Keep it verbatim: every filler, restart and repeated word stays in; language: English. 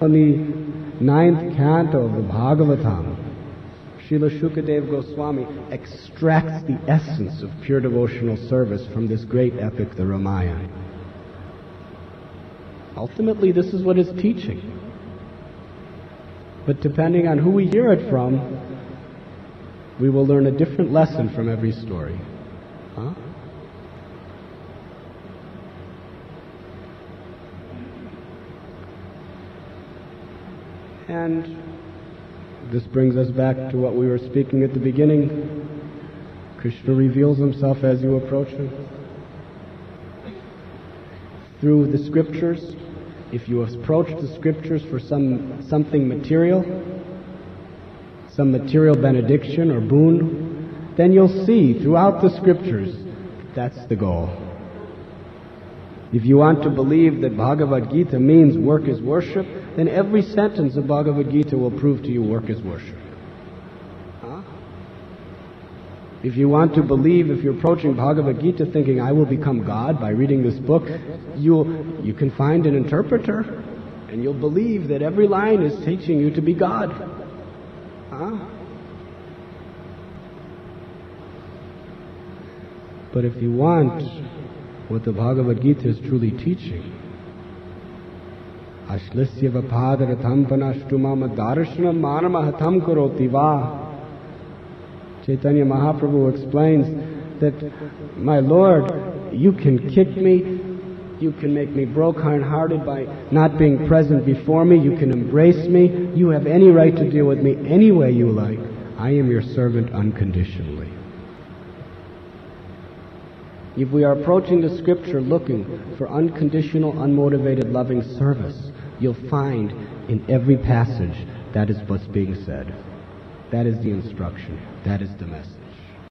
on the ninth canto of the Bhagavatam, Srila Shukadeva Goswami extracts the essence of pure devotional service from this great epic, the Ramayana. Ultimately, this is what it's teaching. But depending on who we hear it from, we will learn a different lesson from every story. Huh? And this brings us back to what we were speaking at the beginning. Krishna reveals himself as you approach him. Through the scriptures, if you approach the scriptures for some something material, some material benediction or boon, then you'll see throughout the scriptures that's the goal. If you want to believe that Bhagavad Gita means work is worship, then every sentence of Bhagavad Gita will prove to you work is worship. Huh? If you want to believe, if you're approaching Bhagavad Gita thinking, I will become God by reading this book, you'll, you can find an interpreter, and you'll believe that every line is teaching you to be God. Huh? But if you want what the Bhagavad Gita is truly teaching, Ashlisya vapadaratham panashtumam darshanam manamahatam karoti va. Chaitanya Mahaprabhu explains that, my Lord, you can kick me, you can make me broken-hearted by not being present before me, you can embrace me, you have any right to deal with me any way you like. I am your servant unconditionally. If we are approaching the scripture looking for unconditional, unmotivated, loving service, you'll find in every passage that is what's being said. That is the instruction. That is the message.